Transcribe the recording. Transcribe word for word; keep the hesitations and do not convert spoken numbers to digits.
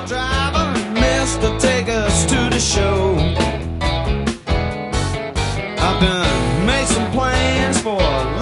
driver, mister, take us to the show. I've done made some plans for a